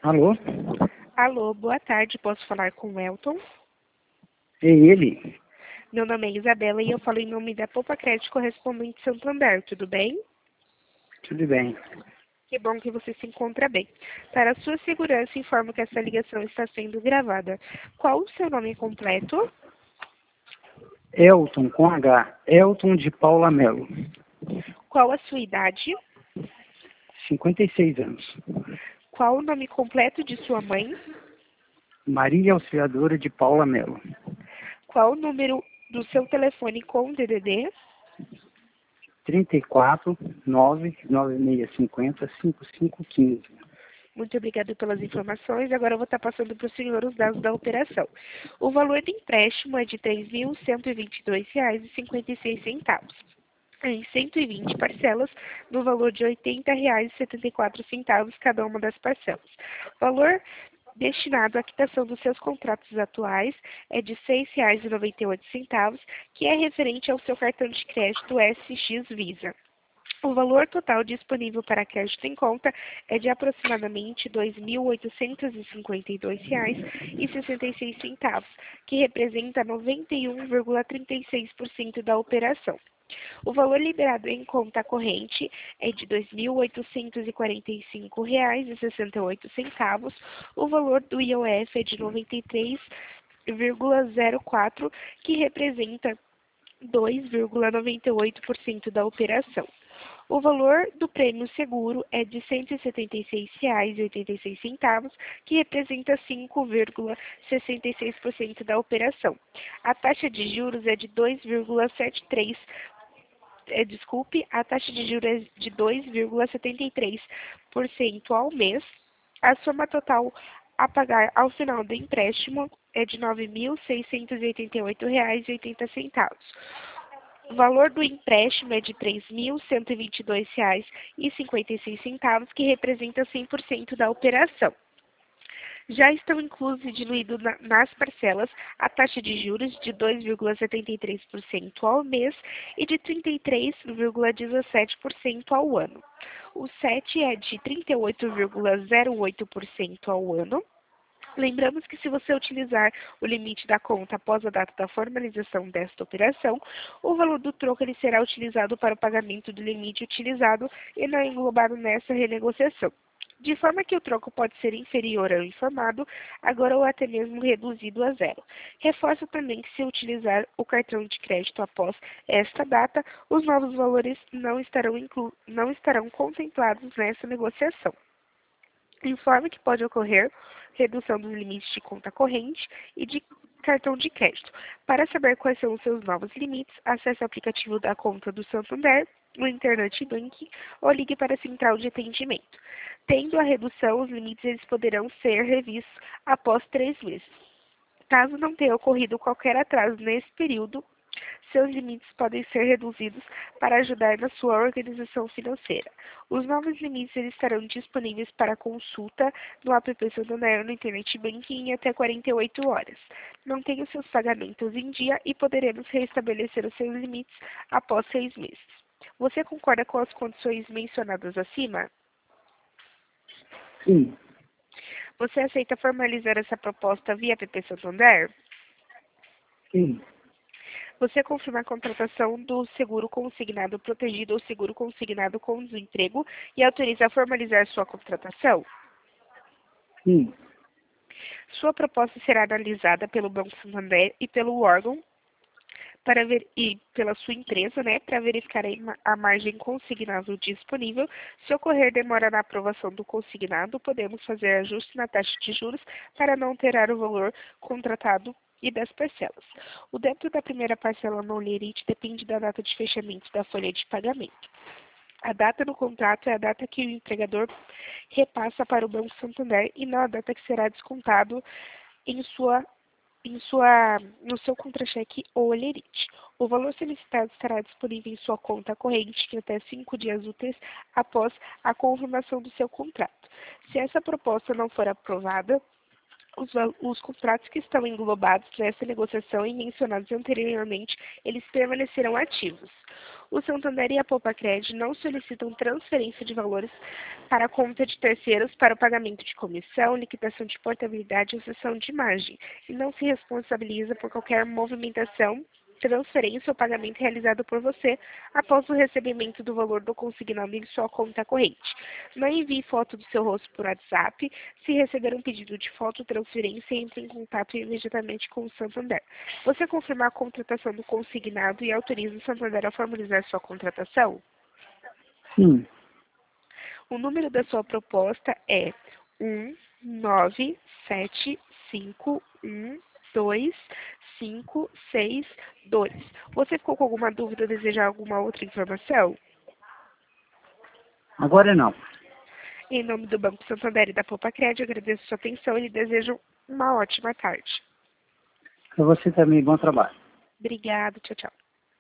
Alô? Alô, boa tarde, posso falar com o Elton? É ele? Meu nome é Isabela e eu falo em nome da Poupa Crédito Correspondente Santander, tudo bem? Tudo bem. Que bom que você se encontra bem. Para a sua segurança, informo que essa ligação está sendo gravada. Qual o seu nome completo? Elton com H. Elton de Paula Melo. Qual a sua idade? 56 anos. Qual o nome completo de sua mãe? Maria Auxiliadora de Paula Melo. Qual o número do seu telefone com DDD? 34 99650 5515. Muito obrigada pelas informações. Agora eu vou estar passando para o senhor os dados da operação. O valor do empréstimo é de R$ 3.122,56, em 120 parcelas, no valor de R$ 80,74 cada uma das parcelas. Valor destinado à quitação dos seus contratos atuais é de R$ 6,98, que é referente ao seu cartão de crédito SX Visa. O valor total disponível para crédito em conta é de aproximadamente R$ 2.852,66, que representa 91,36% da operação. O valor liberado em conta corrente é de R$ 2.845,68. O valor do IOF é de 93,04, que representa 2,98% da operação. O valor do prêmio seguro é de R$ 176,86, que representa 5,66% da operação. A taxa de juros é de 2,73%. A taxa de juros é de 2,73% ao mês. A soma total a pagar ao final do empréstimo é de R$ 9.688,80. O valor do empréstimo é de R$ 3.122,56, que representa 100% da operação. Já estão inclusos e diluídos nas parcelas a taxa de juros de 2,73% ao mês e de 33,17% ao ano. O SET é de 38,08% ao ano. Lembramos que se você utilizar o limite da conta após a data da formalização desta operação, o valor do troco ele será utilizado para o pagamento do limite utilizado e não englobado nessa renegociação. De forma que o troco pode ser inferior ao informado, agora ou até mesmo reduzido a zero. Reforço também que se utilizar o cartão de crédito após esta data, os novos valores não estarão contemplados nessa negociação. Informe que pode ocorrer redução dos limites de conta corrente e de cartão de crédito. Para saber quais são os seus novos limites, acesse o aplicativo da conta do Santander, no Internet Banking ou ligue para a central de atendimento. Tendo a redução, os limites eles poderão ser revistos após 3 meses. Caso não tenha ocorrido qualquer atraso nesse período, seus limites podem ser reduzidos para ajudar na sua organização financeira. Os novos limites eles estarão disponíveis para consulta no app Santander no Internet Banking em até 48 horas. Mantenha os seus pagamentos em dia e poderemos restabelecer os seus limites após 6 meses. Você concorda com as condições mencionadas acima? Sim. Você aceita formalizar essa proposta via app Santander? Sim. Você confirma a contratação do seguro consignado protegido ou seguro consignado com desemprego e autoriza a formalizar sua contratação? Sim. Sua proposta será analisada pelo Banco Santander e pelo órgão e pela sua empresa, para verificar a margem consignável disponível. Se ocorrer demora na aprovação do consignado, podemos fazer ajuste na taxa de juros para não alterar o valor contratado e das parcelas. O débito da primeira parcela no lerite depende da data de fechamento da folha de pagamento. A data no contrato é a data que o empregador repassa para o Banco Santander e não a data que será descontado no seu contra-cheque ou lerite. O valor solicitado estará disponível em sua conta corrente em até 5 dias úteis após a confirmação do seu contrato. Se essa proposta não for aprovada, os contratos que estão englobados nessa negociação e mencionados anteriormente, eles permanecerão ativos. O Santander e a Poupa-Cred não solicitam transferência de valores para a conta de terceiros para o pagamento de comissão, liquidação de portabilidade ou cessão de margem, e não se responsabiliza por qualquer movimentação, transferência ou pagamento realizado por você após o recebimento do valor do consignado em sua conta corrente. Não envie foto do seu rosto por WhatsApp. Se receber um pedido de foto transferência, entre em contato imediatamente com o Santander. Você confirmar a contratação do consignado e autoriza o Santander a formalizar sua contratação? Sim. O número da sua proposta é 197512562. Você ficou com alguma dúvida ou deseja alguma outra informação? Agora não. Em nome do Banco Santander e da Poupa-Cred, agradeço sua atenção e lhe desejo uma ótima tarde. Para você também, bom trabalho. Obrigada, tchau, tchau.